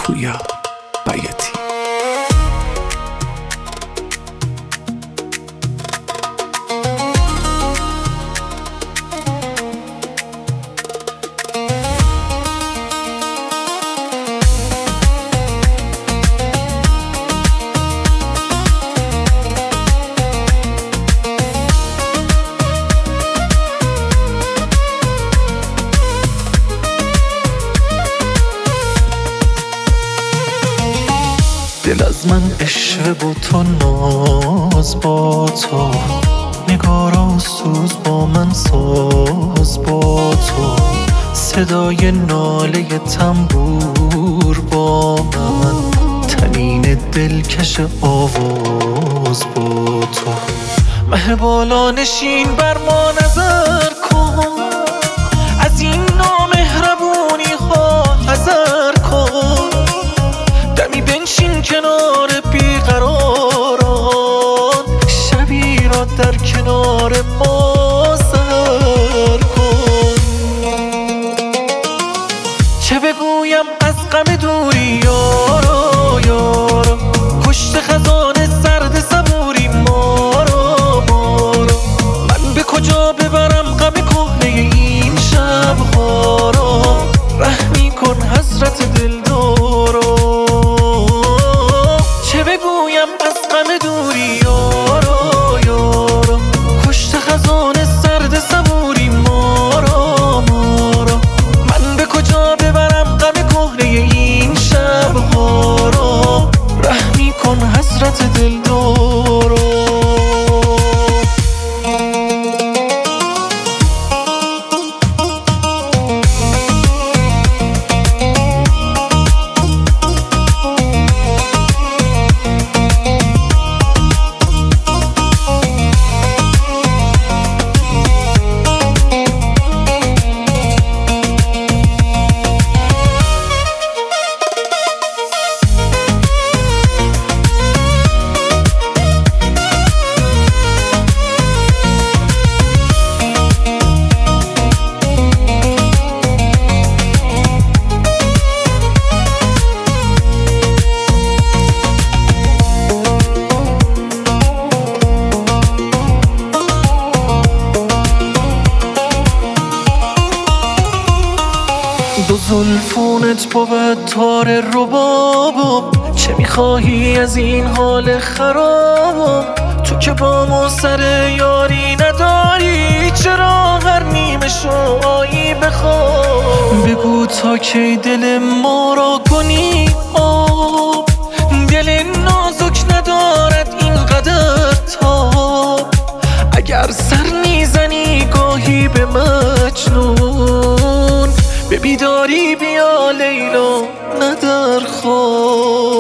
پویا بیاتی. دل از من عشوه با تو، ناز با تو، نگارا و سوز با من، ساز با تو، صدای ناله تنبور با من، تنین دلکش آواز با تو. مه بالا نشین بر ما نظر کن، از این نامهربونی ها حذر کن، دمی بنشین کنار بیقراران، شبی را در کنار ما سر کن. چه بگویم از غم دوری یارا یارا، کشت خزان سرد صبوری مارا مارا، من به کجا ببرم غم کهنه این شبها را، رحمی کن حضرت دلدارا. چه بگویم از غم دوری یارا یارا، کشت خزان سرد صبوری مارا مارا، من به کجا ببرم غم کهنه این شبها را، رحمی کن حضرت دلدارا. دو زلفونت بود تار ربابم، چه میخواهی از این حال خرابم؟ تو که با ما سر یاری نداری، چرا هر نیمه شوایی بخواب؟ بگو تا کی دل ما را کنی آب، دل نازک ندارد اینقدر تاب، اگر سر میزنی گاهی به مجنون، به بیداری بیا لیلا نه در خواب.